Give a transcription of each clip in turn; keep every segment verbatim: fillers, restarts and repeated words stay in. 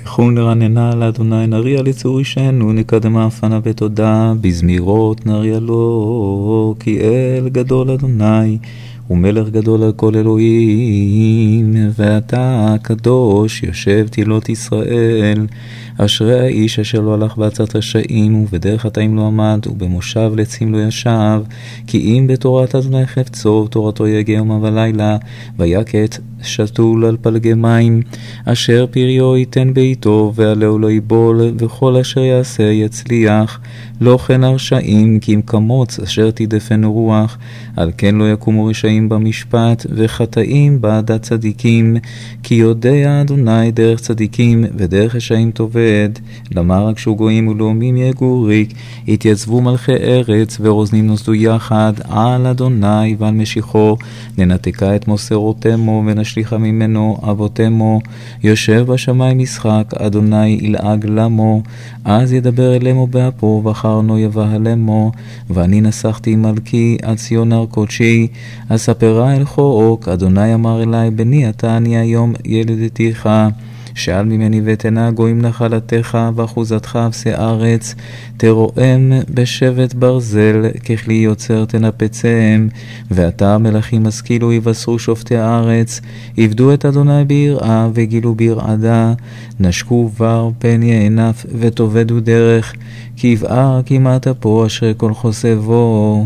חון רננה לאדוני נריע לצור אישנו, נקדמה אפנה בתודה, בזמירות נריע לו, כי אל גדול אדוני, ומלך גדול על כל אלוהים, ואתה הקדוש יושב תהילות ישראל. אשרי האיש אשר לא הלך בעצת רשעים, ובדרך חטאים לא עמד, ובמושב לצים לא ישב, כי אם בתורת אדוני חפצו, תורתו יגע יום ולילה, ויקט שתול על פלגי מים, אשר פריו ייתן בעיתו, ועלהו לא יבול, וכל אשר יעשה יצליח. לא כן הרשעים, כי אם כמוץ אשר תדפנו רוח, על כן לא יקומו רשעים במשפט, וחטאים בעדת צדיקים, כי יודע אדוני דרך צדיקים, ודרך רשעים תאבד. למה רק שהוא גויים ולאומים יגור ריק, התייצבו מלכי ארץ, ורוזנים נוסדו יחד, על אדוני ועל משיחו, ננתקה את מוסרותמו, ונשליחה ממנו אבותמו. יושב בשמיים משחק, אדוני ילעג למו, אז ידבר אלימו באפו, וחרנו יבהלמו. ואני נסחתי מלכי עד ציון הר קודשי, אספרה אל חורוק, אדוני אמר אלי, בני אתה אני היום ילדתיך, שאל ממני ותנה גויים נחלתך, ואחוזתך אפסי ארץ, תרועם בשבט ברזל, ככלי יוצר תנפצם. ואתה מלכים השכילו יבשרו שופטי הארץ, עבדו את אדוני ביראה, וגילו בירעדה, נשקו בר פן יענף, ותאבדו דרך, כי יבער כמעט אפו אשרי כל חוסבו.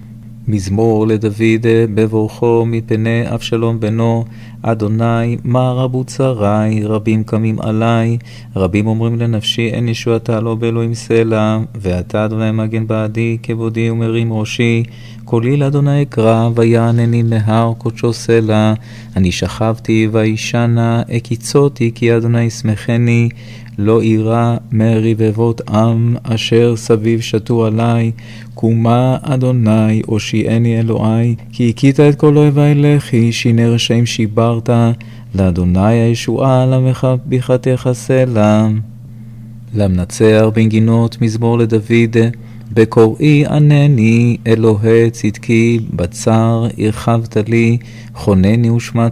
מזמור לדוד בבורכו מפני אבשלום בנו, אדוני מה רבו צרי, רבים קמים עלי, רבים אומרים לנפשי אין ישועתה לא באלוהים סלע, ואתה אדוני מגן בעדי, כבודי ומרים ראשי, קולי לאדוני אקרא, ויענני מהר קודשו סלע. אני שכבתי וישנה, הקיצותי כי אדוני ישמחני, לא אירא מריבבות עם אשר סביב שתו עלי, קומה אדוני הושיעני אלוהי, כי הכית את כל אויבי לכי, שיני רשעים שיברת, לאדוני הישועה למך ביחתך סלע. למנצח בנגינות מזמור לדוד, בקוראי ענני אלוהי צדקי, בצר הרחבת לי, חונני ושמע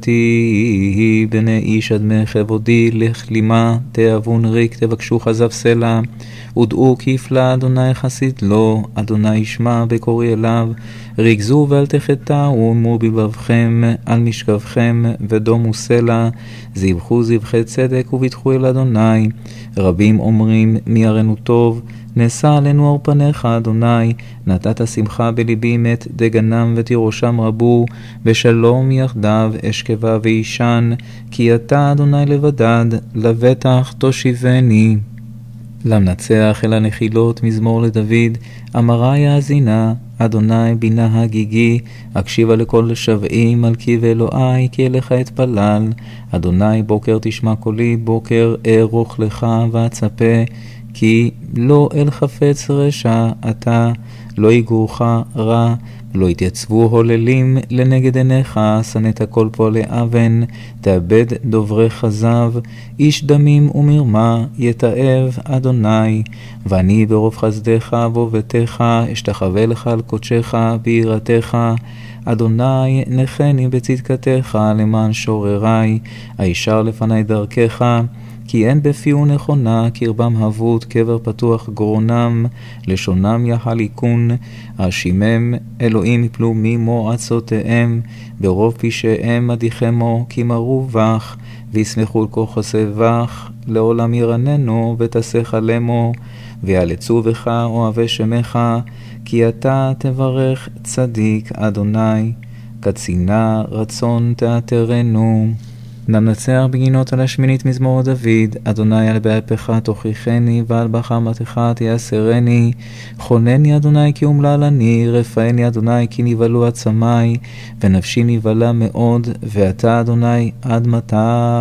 תפילתי, בני איש אדמי כבודי לכלימה, תאבון ריק תבקשו חזב סלע, ודעו כי יפלא אדוני חסיד לו, אדוני ישמע בקוראי אליו, ריגזו ואל תחטאו, אמרו בלבבכם על משכבכם, ודומו סלע, זבחו זבחי צדק וביטחו אל אדוני. רבים אומרים מי יראנו טוב, נשא עלינו אור פניך אדוני, נתת שמחה בליבי מת דגנם ותירושם רבו, בשלום יחדיו אשכבה וישן, כי אתה אדוני לבדד, לבטח תושיבני. למנצח אל הנחילות מזמור לדוד, אמרה יאזינה, אדוני בינה הגיגי, הקשיבה לכל שבעי מלכי ואלוהי, כי אליך אתפלל. אדוני בוקר תשמע קולי, בוקר ארוך לך ואצפה, כי לא אל חפץ רשע אתה, לא יגורך רע, לא יתייצבו הוללים לנגד עיניך, שנאת כל פועלי אבן, תאבד דוברי חזב, איש דמים ומרמה יתאב אדוני. ואני ברוב חסדך ובביתך, אשתחווה לך על קודשך ביראתך, אדוני נחני בצדקתך למען שוררי, הישר לפני דרכך, כי אין בפיהו נכונה, קרבם הבות, קבר פתוח גרונם, לשונם יחליקון, אשימם אלוהים יפלו ממועצותיהם, ברוב פשעיהם מדיחמו, כי מרו בך, וישמחו על כל חסי בך, לעולם ירננו ותסך עלמו, ויעלצו בך אוהבי שמך, כי אתה תברך צדיק אדוני, קצינה רצון תעתרנו. למנצח בגינות על השמינית מזמור דוד, אדוני על באפך תוכיחני, ועל בחמתך תייסרני, חונני אדוני כי אומלל אני, רפאני אדוני כי נבהלו עצמי, ונפשי נבהלה מאוד, ואתה אדוני עד מתי?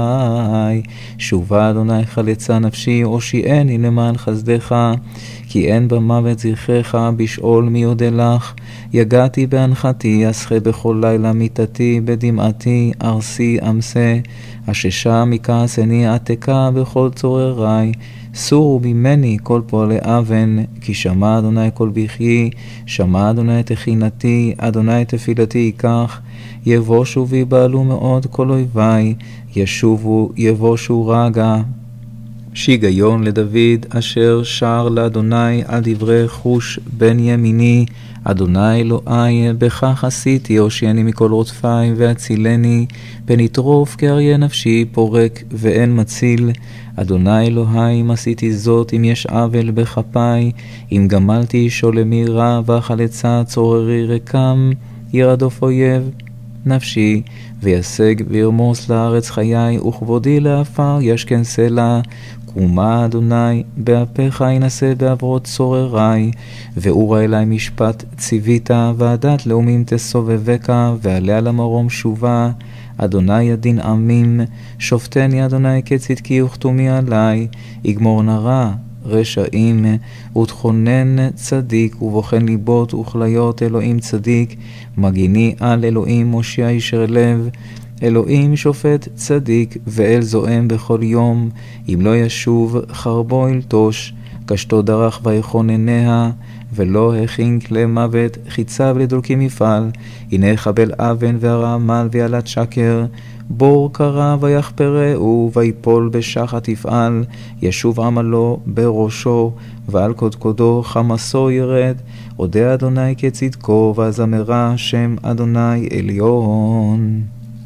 שובה אדוני חלצה נפשי, הושיעני למען חסדך, כי אין במוות זכרך, בשאול מי יודה לך. יגעתי בהנחתי, אסחה בכל לילה מיתתי, בדמעתי ארסי אמסה, הששה מכעסני עתקה בכל צוררי, סורו ממני כל פועלי אבן, כי שמע אדוני כל בכי, שמע אדוני תחינתי, אדוני תפילתי ייקח, יבושו ויבעלו מאוד כל אויבי, ישובו יבושו רגע, שיגיון לדוד אשר שר לאדוני על דברי חוש בן ימיני, אדוני אלוהי בכך עשיתי, הושיעני מכל רודפי והצילני, פן יטרוף כאריה נפשי פורק ואין מציל. אדוני אלוהי אם עשיתי זאת, אם יש עוול בכפי, אם גמלתי שולמי רע וחלצה צוררי רקם, ירדוף אויב נפשי וישג וירמוס לארץ חיי, וכבודי לעפר ישכן סלע. קומה אדוני באפיך ינשא בעברות צוררי, ואורה אלי משפט ציווית, ועדת לאומים תסובבקה, ועליה למרום שובה. אדוני ידין עמים, שופטני אדוני כצדקי וכתומי עלי, יגמור נרע רשעים, ותכונן צדיק, ובוחן ליבות וכליות אלוהים צדיק. מגיני על אלוהים מושיע ישר לב, אלוהים שופט צדיק ואל זועם בכל יום. אם לא ישוב חרבו ילטוש, קשתו דרך ויכונניה, ולא הכין כלי מוות חיציו לדולקים מפעל. הנה חבל אבן והרעמל ויעלת שקר, בור קרא ויחפרהו, ויפול בשחת יפעל. ישוב עמלו בראשו, ועל קודקודו חמסו ירד. אודה אדוני כצדקו, ואזמרה שם אדוני עליון.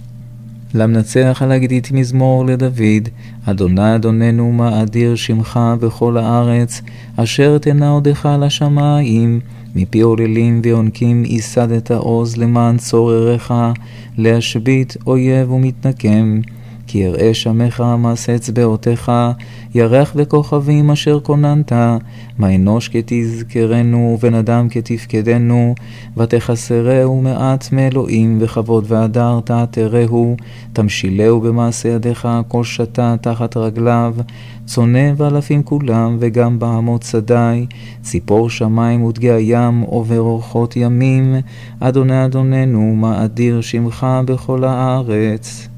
למנצח על הגדית מזמור לדוד, אדוני אדוננו מה אדיר שמך בכל הארץ, אשר תנה עודך לשמיים. מפי עוללים ויונקים ייסדת עוז למען צורריך, להשבית אויב ומתנקם. כי יראה שמך מעשה אצבעותיך, ירח וכוכבים אשר כוננת. מה אנוש כתזכרנו, ובן אדם כתפקדנו, ותחסרהו מעט מאלוהים, וכבוד והדר תעתרהו. תמשילהו במעשה ידיך, כל שתה תחת רגליו. צונא ואלפים כולם, וגם בהמות שדי. ציפור שמיים ודגי הים, עובר אורחות ימים. אדוני אדוננו מה אדיר שמך בכל הארץ.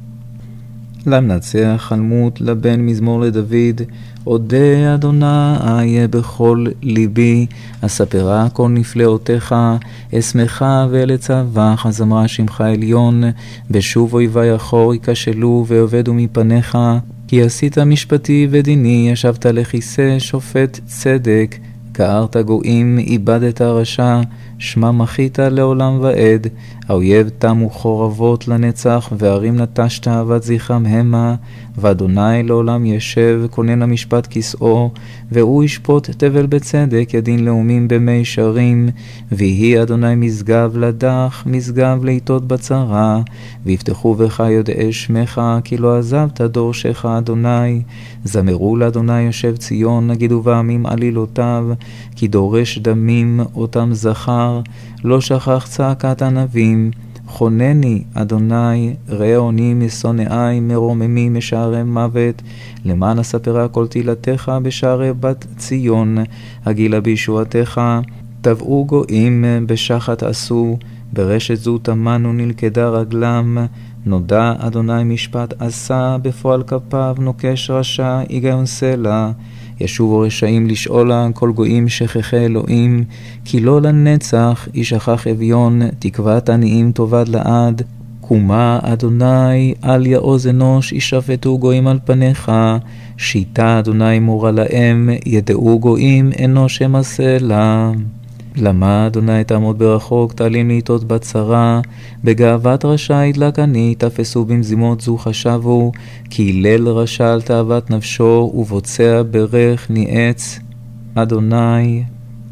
למנצח חלמות לבן מזמור לדוד, אודה אדוני בכל ליבי, אספרה כל נפלאותיך, אשמחה ולצווח, הזמרה שמך עליון. בשוב אויבי אחור ייכשלו ועובדו מפניך, כי עשית משפטי ודיני, ישבת לכיסא שופט צדק. קערת גויים, איבדת רשע, שמה מחית לעולם ועד. האויב תמו חורבות לנצח, וערים נטשת אהבת זכרם המה. ואדוני לעולם ישב, כונן המשפט כסאו, והוא ישפוט תבל בצדק, ידין לאומים במי שרים. ויהי אדוני משגב לדח, משגב לעיתות בצרה. ויפתחו בך יודעי שמך, כי לא עזבת דורשך אדוני. זמרו לאדוני יושב ציון, נגידו בעמים עלילותיו, כי דורש דמים אותם זכר, לא שכח צעקת ענבים. חונני אדוני, ראה עוני משונאי, מרוממי משערי מוות. למען אספרה כל תהילתך בשערי בת ציון, הגילה בישועתך. טבעו גויים בשחת עשו, ברשת זו תמנו נלכדה רגלם. נודע אדוני משפט עשה, בפועל כפיו נוקש רשע, היגיון סלע. ישובו רשעים לשאולה, כל גויים שכחי אלוהים, כי לא לנצח ישכח אביון, תקוות עניים תאבד לעד. קומה אדוני אל יעוז אנוש, ישפטו גויים על פניך. שיטה אדוני מורה להם, ידעו גויים אנוש הם הסלע. למה אדוני תעמוד ברחוק, תעלים לעיתות בצרה. בגאוות רשע ידלק אני, תפסו במזימות זו חשבו. כי ליל רשע על תאוות נפשו, ובוצע ברך ניעץ. אדוני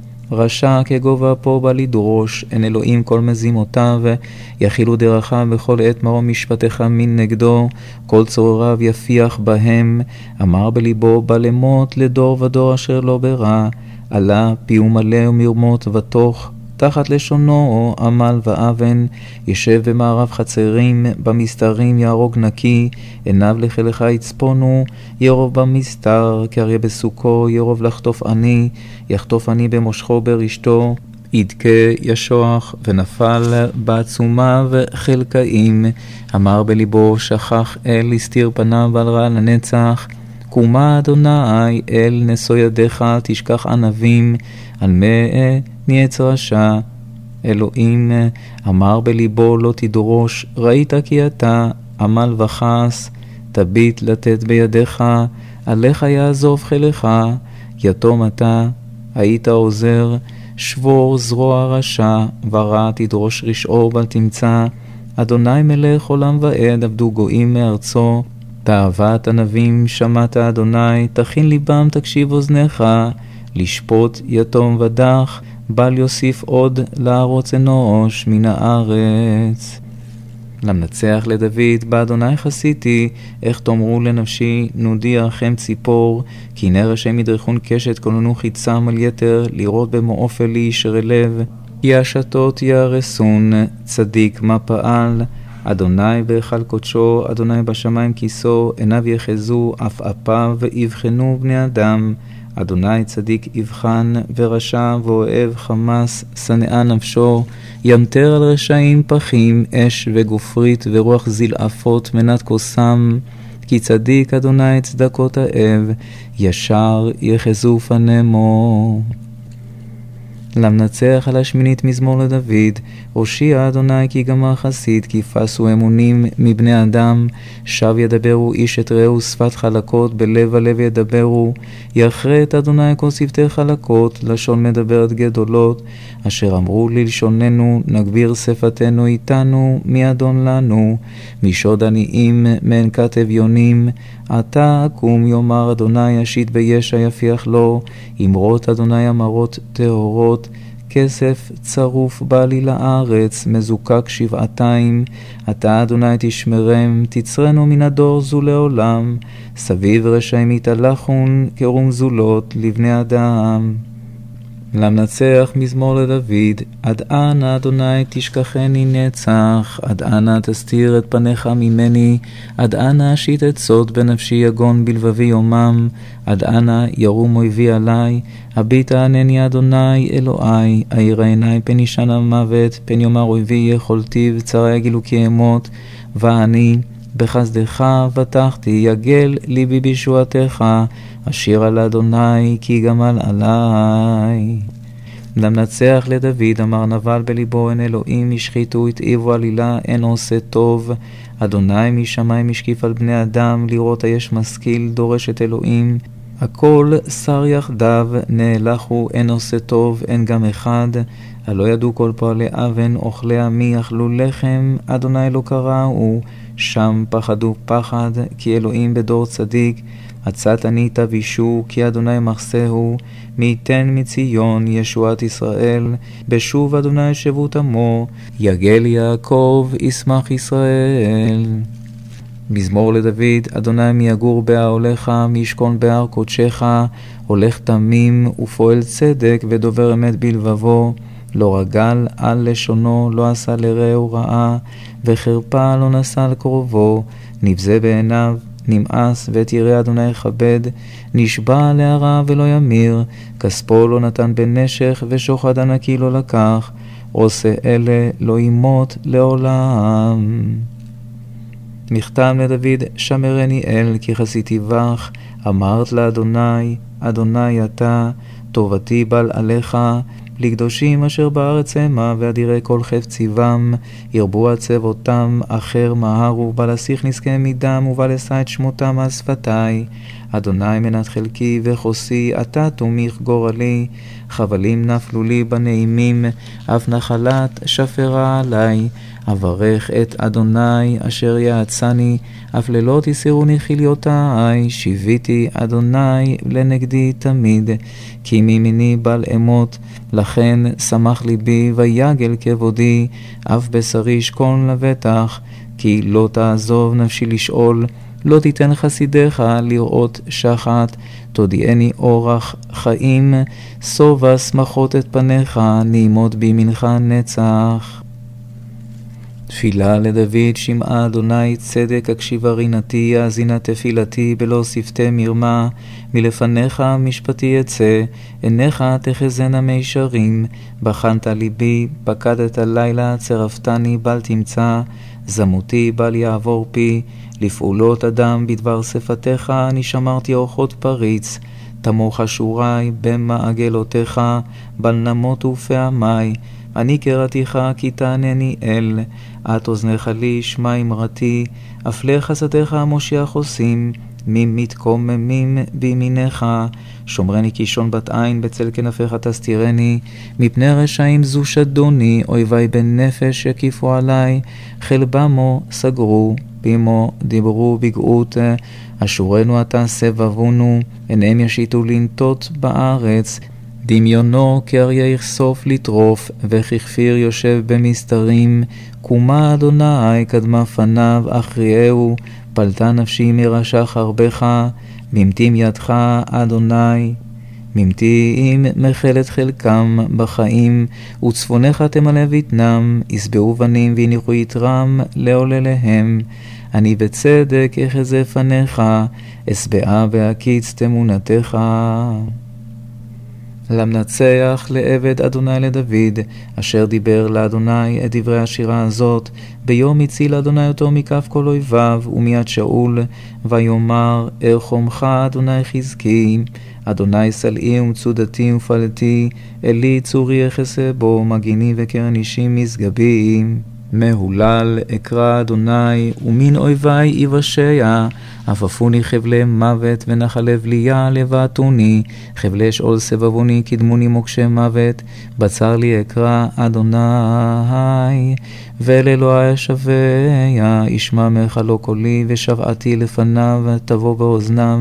רשע כגובה פה בא לדרוש, אין אלוהים כל מזימותיו. יחילו דרכיו בכל עת, מרום משפטיך מן נגדו, כל צורריו יפיח בהם. אמר בליבו בא למות, לדור ודור אשר לא ברע. עלה פיהו מלא ומרמות ותוך, תחת לשונו עמל ואבן. ישב במערב חצרים, במסתרים יהרוג נקי. עיניו לחילך יצפונו, ירוב במסתר, כאריה בסוכו, ירוב לחטוף עני. יחטוף עני במושכו ברשתו, ידכה ישוח, ונפל בעצומיו חלקאים. אמר בליבו שכח אל, הסתיר פניו על רע לנצח. קומה אדוני אל, נשוא ידיך תשכח ענבים, על מה ניעץ רשע. אלוהים אמר בליבו לא תדרוש, ראית כי אתה עמל וחס. תביט לתת בידיך, עליך יעזוב חילך, יתום אתה, היית עוזר, שבור זרוע רשע, ורע תדרוש רשעו בל תמצא. אדוני מלך עולם ועד, עבדו גויים מארצו. תאוות ענבים שמעת אדוני, תכין ליבם תקשיב אוזניך. לשפוט יתום ודח, בל יוסיף עוד לערוץ אנוש מן הארץ. למנצח לדוד, באדוני חסיתי, איך תאמרו לנפשי, נודי אחם ציפור, כי נר השם ידרכון קשת, כוננו חיצם על יתר, לראות במעוף אלי ישרי לב, כי השתות יהרסון, צדיק מה פעל, אדוני בהיכל קודשו, אדוני בשמיים כיסו, עיניו יחזו, אף אפיו יבחנו בני אדם, אדוני צדיק יבחן, ורשע ואוהב חמס, שנאה נפשו, ימתר על רשעים פחים, אש וגופרית ורוח זלעפות מנת כוסם, כי צדיק אדוני צדקות האב, ישר יחזו פנימו. למנצח על השמינית מזמור לדוד, הושיע אדוני כי גמר חסיד, כי פסו אמונים מבני אדם, שב ידברו איש את רעהו שפת חלקות, בלב הלב ידברו, יחרט אדוני כל שפתי חלקות, לשון מדברת גדולות, אשר אמרו ללשוננו, נגביר שפתנו איתנו, מי אדון לנו, משוד עניים, מעין כת אביונים, עתה אקום יאמר אדוני, אשית בישע יפיח לו, אמרות אדוני אמרות טהורות, כסף צרוף בא לי לארץ, מזוקק שבעתיים, אתה אדוני תשמרם, תצרנו מן הדור זו לעולם, סביב רשעים יתהלכון כרום זולות לבני אדם. למנצח מזמור לדוד, עד אנה אדוני תשכחני נצח, עד אנה תסתיר את פניך ממני, עד אנה אשית את סוד בנפשי יגון בלבבי יומם, עד אנה ירום אויבי עלי, הביטה ענני אדוני אלוהי, העיר עיני פן ישן המוות, פן יאמר אויבי יכולתי וצרה יגילו כי אמות, ואני בחסדך בטחתי, יגל ליבי בישועתך, אשיר על אדוני כי גמל עלי. למנצח לדוד, אמר נבל בליבו, אין אלוהים השחיתו התאיבו עלילה, אין עושה טוב, אדוני משמיים משקיף על בני אדם, לראות היש משכיל דורש את אלוהים, הכל שר יחדיו, נהלכו, אין עושה טוב, אין גם אחד, הלא ידעו כל פועלי אבן, אוכלי עמי אכלו לחם, אדוני לא קראו, שם פחדו פחד, כי אלוהים בדור צדיק, עצת אני תבישו, כי אדוני מחסהו, מי ייתן מציון ישועת ישראל, בשוב אדוני שבות עמו, יגל יעקב ישמח ישראל. מזמור לדוד, אדוני מי יגור בהאוהליך, מי ישכון בהר קודשך, הולך תמים ופועל צדק ודובר אמת בלבבו, לא רגל על לשונו, לא עשה לרעהו רעה, וחרפה לא נשא על קרובו, נבזה בעיניו, נמאס ואת ירא אדוני יכבד, נשבע להרע ולא ימיר, כספו לא נתן בנשך, ושוחד ענקי לא לקח, עושה אלה לא ימות לעולם. מכתם לדוד, שמרני אל, כי חסיתי בך, אמרת לאדוני, אדוני אתה, טובתי בל עליך, לקדושים אשר בארץ המה, ואדירי כל חפציבם, ירבו עצב אותם, אחר מהרו, בלסיך נזכה מדם, ובלשא את שמותם על שפתי. אדוני מנת חלקי וחוסי, אתה תומיך גורלי, חבלים נפלו לי בנעימים, אף נחלת שפרה עלי. אברך את אדוני אשר יעצני, אף לילות יסירוני חיליותי, שיביתי אדוני לנגדי תמיד, כי מימיני בל אמות, לכן שמח ליבי ויגל כבודי, אף בשרי ישכון לבטח, כי לא תעזוב נפשי לשאול, לא תיתן חסידיך לראות שחת, תודיעני אורח חיים, סובה שמחות את פניך, נעמוד בימינך נצח. תפילה לדוד, שמעה אדוני צדק, הקשיבה רינתי, יאזינה תפילתי, בלא שפתי מרמה, מלפניך משפטי יצא, עיניך תחזנה מישרים, בחנת ליבי, פקדת לילה, צרפתני בל תמצא, זמותי בל יעבור פי, לפעולות אדם בדבר שפתיך, אני שמרתי אורחות פריץ, תמוך שורי במעגלותיך, בל נמות ופעמי, אני קראתיך כי תענני אל, את אוזנך לי שמע אמרתי, אף לחסדיך מושיח עושים, מי מתקוממים בימינך, שומרני קישון בת עין, בצל כנפיך תסתירני, מפני רשעים זו שדוני, אויבי בן נפש שקיפו עלי, חלבמו סגרו, בימו דיברו בגאות, אשורנו אתה סבבונו, עיניהם ישיתו לנטות בארץ, דמיונו כאריה יחשוף לטרוף, וככפיר יושב במסתרים, קומה אדוני קדמה פניו, אחריהו, פלטה נפשי מרשע חרבך, ממתים ידך אדוני, ממתים מחלת חלקם בחיים, וצפונך תמלא בטנם, יסבעו בנים והניחו יתרם לעולליהם. אני בצדק אחזה פניך, אסבעה בהקיץ תמונתך. למנצח לעבד אדוני לדוד, אשר דיבר לאדוני את דברי השירה הזאת, ביום הציל אדוני אותו מכף כל אויביו ומיד שאול, ויאמר ארחומך אדוני חזקי, אדוני סלעי ומצודתי ופלתי, אלי צורי אחסה בו, מגיני וקרן אישי משגבי. מהולל אקרא אדוני, ומן אויבי יבשע, אפפוני חבלי מוות ונחלי בליה לבעטוני, חבלי שאול סבבוני קדמוני מוקשי מוות, בצר לי אקרא אדוני, ולאלוהי אשבע, ישמע מחלו קולי, ושבעתי לפניו תבוא באוזניו,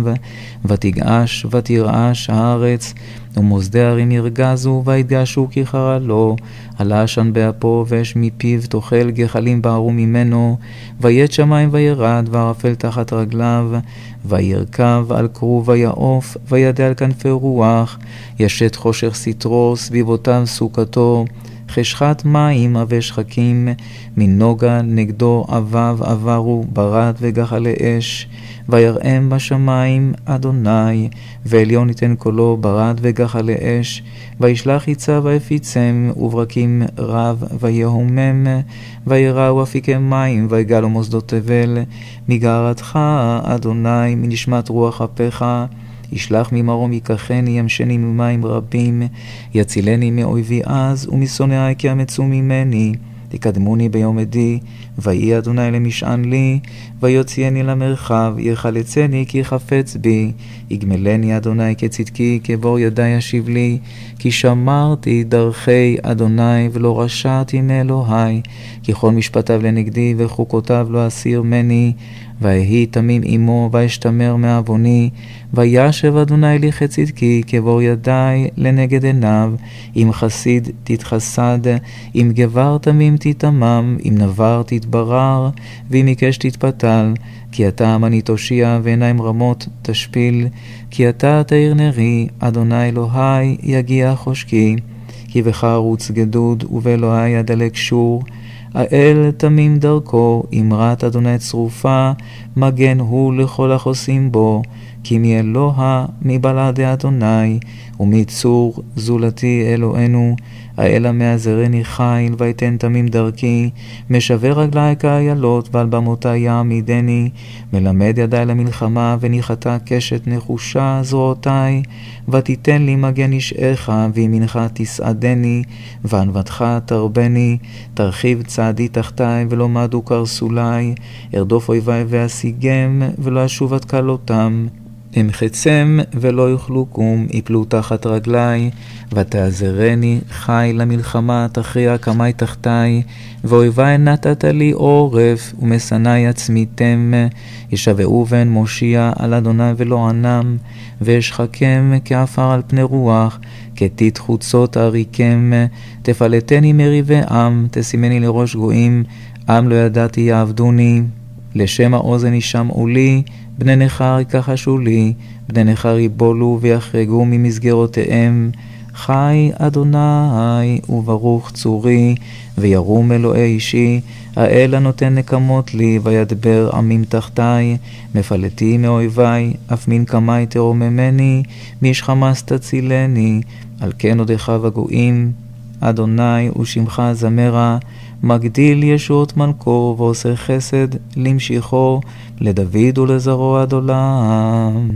ותגעש ותרעש הארץ, ומוסדי הרים ירגזו ויתגעשו כי חרה לו, עלה עשן באפו ואש מפיו תאכל, גחלים בערו ממנו, ויית שמיים וירד וערפל תחת רגליו, וירכב על כרוב ויעוף, וידע על כנפי רוח, ישת חושך סתרו סביבותיו סוכתו, חשכת מים אבי שחקים, מנוגה נגדו אביו עברו, ברד וגחלי אש, ויראם בשמיים אדוני, ועליון ייתן קולו, ברד וגחלי אש, וישלח יצא ויפיצם, וברקים רב ויהומם, ויראו אפיקי מים, ויגלו מוסדות תבל, מגערתך אדוני, מנשמת רוח אפיך, ישלח ממרום ייקחני, ימשני ממים רבים, יצילני מאויבי אז, ומשונאי כי אמצו ממני, תקדמוני ביום עדי, ויהי אדוני למשען לי, ויוציאני למרחב, יחלצני כי חפץ בי, יגמלני אדוני כצדקי, כבור ידי ישיב לי, כי שמרתי דרכי אדוני, ולא רשעתי מאלוהי, כי כל משפטיו לנגדי, וחוקותיו לא אסיר מני, ויהי תמים עמו, וישתמר מעווני, וישב אדוני לי כצדקי, כבור ידי לנגד עיניו, אם חסיד תתחסד, אם גבר תמים תתמם, אם נבר תתברר, ואם עיקש תתפתל, כי אתה עמני תושיע, ועיניים רמות תשפיל, כי אתה תאיר נרי, אדוני אלוהי יגיע חושקי, כי בך ערוץ גדוד, ובאלוהי ידלק שור, האל תמים דרכו, אמרת אדוני צרופה, מגן הוא לכל החוסים בו, כי מאלוה מבלעדי אדוני, ומצור זולתי אלוהינו, האל המעזרני חיל, ויתן תמים דרכי, משווה רגלי כאיילות, ועל במותי יעמידני, מלמד ידי למלחמה, וניחתה קשת נחושה זרועותי, ותיתן לי מגן אישך, וימינך תסעדני, וענוותך תרבני, תרחיב צעדי תחתי, ולא מדו קרסולי, ארדוף אויבי ואשיגם, ולא אשוב עד כלותם. אמחצם ולא יוכלו קום, יפלו תחת רגלי, ותעזרני חי למלחמה, תכריע קמי תחתי, ואויבי נתת לי עורף, ומשנאי עצמיתם, ישבעו בן מושיע על אדוני ולא ענם, ואשחקם כעפר על פני רוח, כתית חוצות אריקם, תפלטני מריבי עם, תשימני לראש גויים, עם לא ידעתי יעבדוני, לשם האוזן ישמעו לי, בני נחר יכחשו לי, בני נחר יבולו ויחרגו ממסגרותיהם, חי אדוני וברוך צורי, וירום אלוהי אישי, האל הנותן נקמות לי, וידבר עמים תחתי, מפלטי מאויבי, אף מן קמי תרוממני, מיש חמאס תצילני, על כן עודך וגויים, אדוני ושמך זמרה, מגדיל ישועות מלכו, ועושה חסד למשיחו, לדוד ולזרעו עד עולם.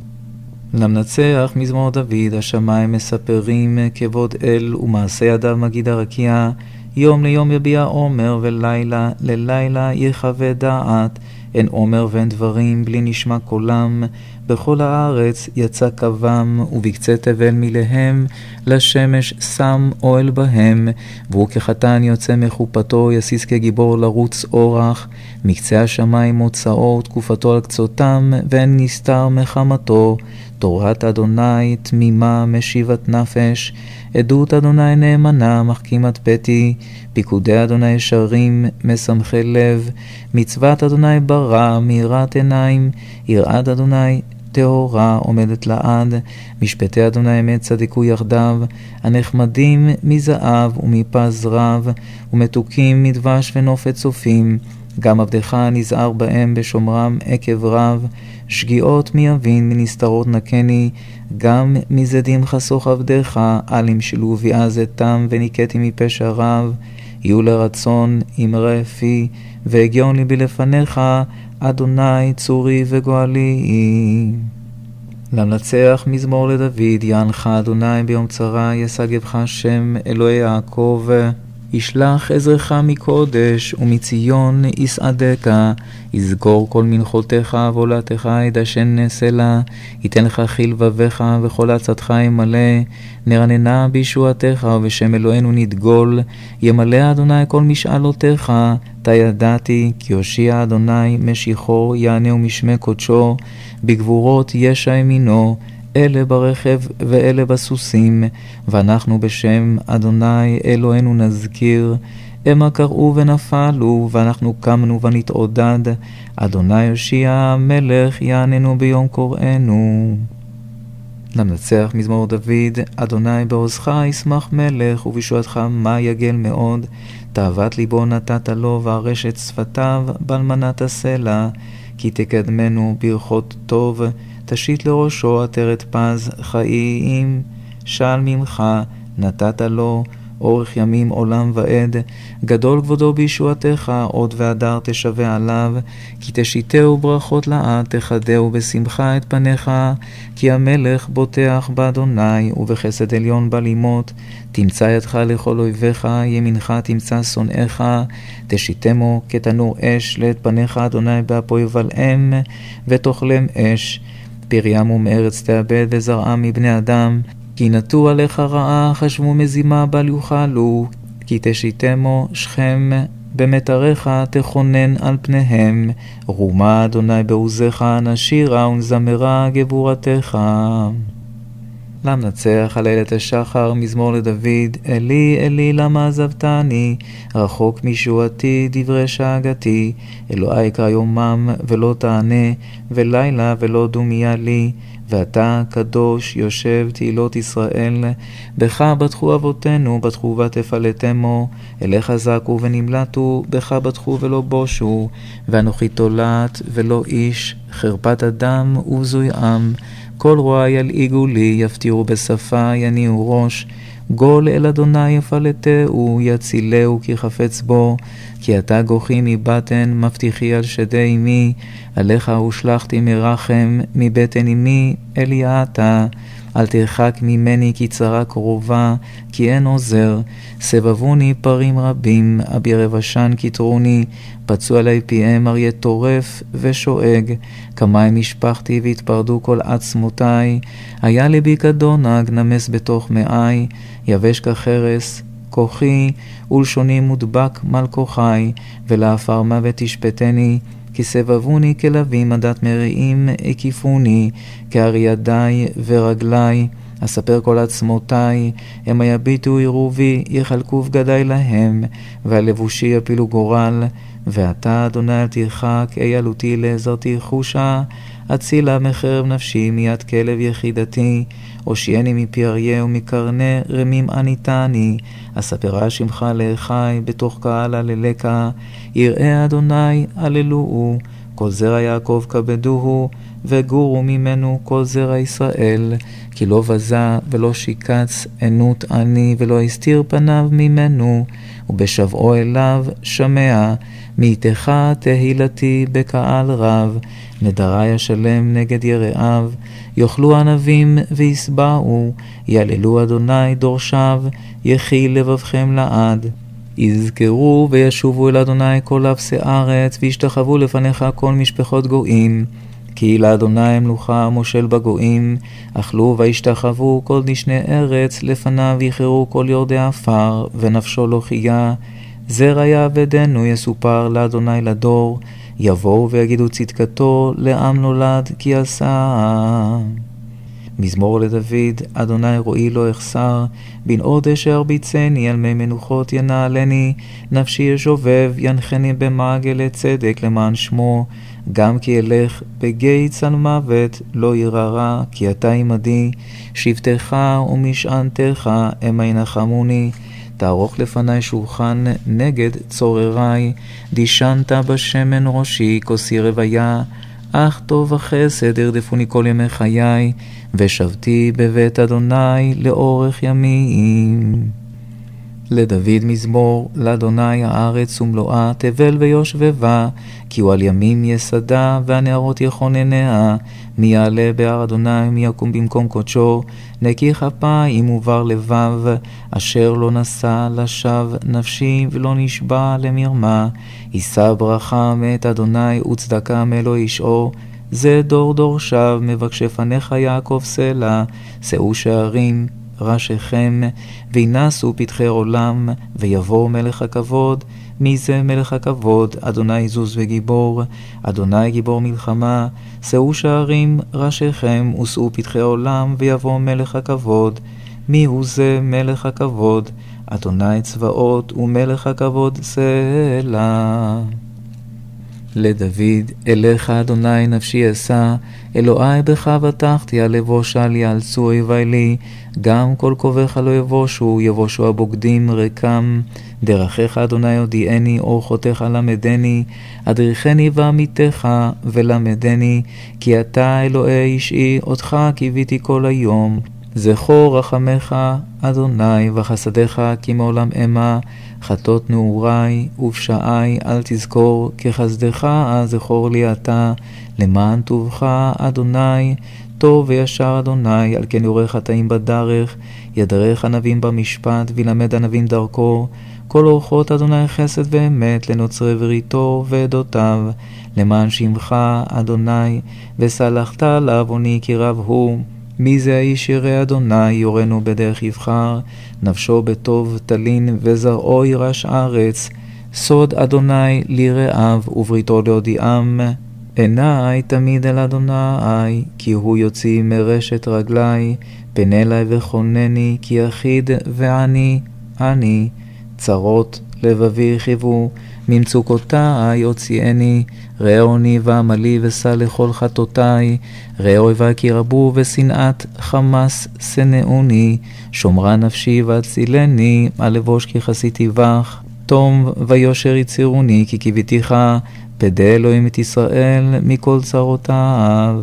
למנצח מזמור דוד, השמיים מספרים כבוד אל, ומעשה ידיו מגיד הרקיע, יום ליום יביע עומר, ולילה ללילה יחווה דעת, אין עומר ואין דברים בלי נשמע קולם, בכל הארץ יצא קוום, ובקצה תבל מלהם, לשמש שם אוהל בהם, והוא כחתן יוצא מחופתו, יסיס כגיבור לרוץ אורח, מקצה השמיים מוצאו, תקופתו על קצותם, ואין נסתר מחמתו, תורת אדוני תמימה משיבת נפש, עדות אדוני נאמנה מחכימת פתי, פיקודי אדוני ישרים משמחי לב, מצוות אדוני ברא מאירת עיניים, יראת אדוני טהורה עומדת לעד, משפטי אדוני אמת צדיקו יחדיו, הנחמדים מזהב ומפז רב, ומתוקים מדבש ונופת צופים, גם עבדך נזהר בהם בשומרם עקב רב, שגיאות מי יבין מנסתרות נקני, גם מזדים חסוך עבדך, אל ימשלו ויעז אתם וניקתי מפשע רב, יהיו לרצון אמרי פי, והגיון ליבי לפניך, אדוני צורי וגואלי. למנצח מזמור לדוד, יענך אדוני ביום צרה, ישגבך שם אלוהי יעקב, ישלח עזרך מקודש ומציון יסעדך, יזכור כל מנחותיך ועולתך ידשן סלע, ייתן לך חיל ובך וכל עצתך ימלא, נרננה בישועתך ובשם אלוהינו נדגול, ימלא אדוני כל משאלותיך, תה ידעתי כי הושיע אדוני משיחו יענהו משמי קודשו, בגבורות ישע ימינו, אלה ברכב ואלה בסוסים, ואנחנו בשם אדוני אלוהינו נזכיר, המה קראו ונפלו, ואנחנו קמנו ונתעודד, אדוני יושיע מלך יעננו ביום קוראנו. למנצח מזמור דוד, אדוני בעוזך ישמח מלך, ובישועתך מה יגל מאוד, תאוות ליבו נתת לו, וארשת שפתיו באלמנת הסלע, כי תקדמנו ברכות טוב, תשית לראשו עטרת פז חיים, של ממך נתת לו, אורך ימים עולם ועד, גדול כבודו בישועתך, עוד והדר תשווה עליו, כי תשיתהו ברכות לעד, תחדהו בשמחה את פניך, כי המלך בוטח באדוני, ובחסד עליון בלימות, תמצא ידך לכל אויביך, ימינך תמצא שונאיך, תשיתמו כתנור אש, לעת פניך אדוני באפו יבלעם, ותאכלם אש, פריים ומארץ תאבד וזרעם מבני אדם, כי נטו עליך רעה, חשבו מזימה בל יוכלו, כי תשיתמו שכם במטריך תכונן על פניהם, רומה אדוני בעוזך נשירה ונזמרה גבורתך. למנצח על אילת השחר מזמור לדוד, אלי אלי למה עזבתני, רחוק משועתי דברי שאגתי, אלוהי קרא יומם ולא תענה, ולילה ולא דומיה לי, ואתה קדוש יושב תהילות ישראל, בך בטחו אבותינו, בטחו ותפלטמו, אליך זעקו ונמלטו, בך בטחו ולא בושו, ואנוכי תולעת ולא איש, חרפת אדם ובזוי עם, כל רוע ילעיגו לי, יפתירו בשפה, יניעו ראש, גול אל אדוני יפלטהו, יצילהו כי חפץ בו, כי אתה גוחי מבטן, מבטיחי על שדי אמי, עליך הושלחתי מרחם, מבטן אמי אליעתה, אל תרחק ממני כי צרה קרובה, כי אין עוזר, סבבוני פרים רבים, אביר יבשן כתרוני, פצו עלי פיהם אריה טורף ושואג, כמים משפחתי והתפרדו כל עצמותיי, היה לבי כדונג נמס בתוך מאי, יבש כחרס כוחי, ולשוני מודבק מל כוחי, ולאפר מוות תשפטני, כי סבבוני כלבים עדת מריעים הקיפוני, כארי ידי ורגלי, אספר כל עצמותיי, הם יביטו עירובי, יחלקו בגדי להם, והלבושי יפילו גורל, ואתה אדוני אל תרחק, איילותי לעזרתי חושה, אצילה מחרב נפשי מיד כלב יחידתי, הושיעני מפי אריה ומקרני רמים עניתני, אספרה שמך לאחי בתוך קהל הללקה, יראה אדוני הללוהו, כל זרע יעקב כבדוהו, וגורו ממנו כל זרע ישראל, כי לא בזה ולא שיקץ ענות אני, ולא הסתיר פניו ממנו, ובשבעו אליו שמע, מאיתך תהילתי בקהל רב, נדרי השלם נגד יראיו, יאכלו ענבים ויסבעו, יללו אדוני דורשיו, יחי לבבכם לעד. יזכרו וישובו אל אדוני כל אפסי ארץ, וישתחוו לפניך כל משפחות גויים. כי לאדוני מלוכה מושל בגויים, אכלו וישתחוו כל דשני ארץ, לפניו יחרו כל יורדי עפר, ונפשו לא חיה. זרע יעבדנו יסופר לאדוני לדור, יבואו ויגידו צדקתו, לעם נולד כי עשה. מזמור לדוד, אדוני רואי לא אחסר, בנאות אשר הרביצני, על מי מנוחות ינעלני, נפשי ישובב, ינחני במעגלי צדק למען שמו. גם כי אלך בגיא צל מוות, לא ירא, כי אתה עמדי, שבטך ומשענתך המה ינחמוני. תערוך לפני שולחן נגד צורריי, דישנת בשמן ראשי כוסי רוויה. אך טוב וחסד ירדפוני כל ימי חיי, ושבתי בבית אדוני לאורך ימים. לדוד מזמור, לאדוני הארץ ומלואה, תבל ויושבבה, כי הוא על ימים יסדה, והנערות יכונניה. מי יעלה בהר אדוני, מי יקום במקום קודשו, נקי כפיים ובר לבב, אשר לא נשא לשווא נפשי, ולא נשבע למרמה. יישא ברכה מאת אדוני, וצדקה מאלוהי ישעו. זה דור דור שב, מבקשי פניך יעקב סלע. שאו שערים ראשיכם, וינסו פתחי עולם, ויבוא מלך הכבוד. מי זה מלך הכבוד? אדוני זוז וגיבור, אדוני גיבור מלחמה. שאו שערים ראשיכם, ושאו פתחי עולם, ויבוא מלך הכבוד. מי הוא זה מלך הכבוד? אדוני צבאות ומלך הכבוד סלע. לדוד, אליך אדוני נפשי אשא, אלוהי בך בטחתי, על יבושה לי יאלצו אויבי לי. גם כל קובך לא יבושו, יבושו הבוגדים ריקם. דרכיך אדוני הודיעני, אורחותיך למדני. אדריכני ועמיתך ולמדני, כי אתה אלוהי אישי, אותך קיוויתי כל היום. זכור רחמך אדוני, וחסדיך כי מעולם אמה. חטות נעורי ופשעי אל תזכור, כחסדך זכור לי אתה. למען טובך אדוני, טוב וישר אדוני, על כן יורה חטאים בדרך. ידרך ענבים במשפט, וילמד ענבים דרכו. כל אורחות אדוני חסד ואמת, לנוצרי בריתו ועדותיו. למען שמך אדוני, וסלחת לעווני כי רב הוא. מי זה האיש ירא אדוני, יורנו בדרך יבחר. נפשו בטוב תלין, וזרעו ירש ארץ. סוד אדוני ליראיו, ובריתו להודיעם. עיני תמיד אל אדוני, כי הוא יוציא מרשת רגלי. פן אלי וחונני, כי יחיד ועני אני. צרות לבבי חיוו, ממצוקותי יוציאני. ראה עוני ועמלי, וסע לכל חטאותי. ראה אויבי כי רבו, ושנאת חמס שנאוני. שומרה נפשי והצילני, על לבוש כי חסיתי בך. תום ויושר יצירוני, כי קיוויתיך. פדה אלוהים את ישראל מכל צרותיו.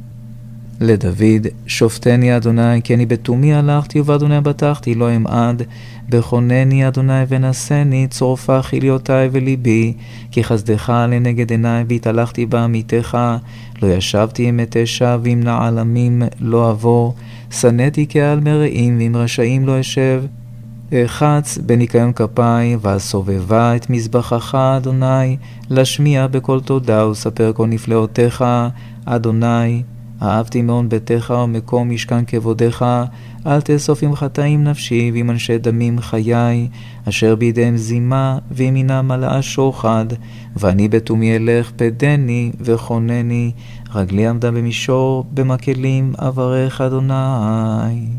לדוד, שופטני אדוני, כי אני בתומי הלכתי, ובאדוני בטחתי, לא אמעד. בכונני אדוני ונשני, צורפה חיליותי וליבי. כי חסדך לנגד עיני, והתהלכתי בעמיתך. לא ישבתי עם מתי שווא, ועם נעלמים לא אבוא. שנאתי כעל מרעים, ועם רשעים לא אשב. אחץ בניקיון כפיים, והסובבה את מזבחך אדוני. להשמיע בכל תודה, וספר כל נפלאותיך אדוני. אהבתי מעון ביתך ומקום משכן כבודך. אל תאסוף עם חטאים נפשי, ועם אנשי דמים חיי, אשר בידיהם זימה, וימינם מלאה שוחד. ואני בתומי אלך, פדני וכונני. רגלי עמדה במישור, במקלים אברך אדוני.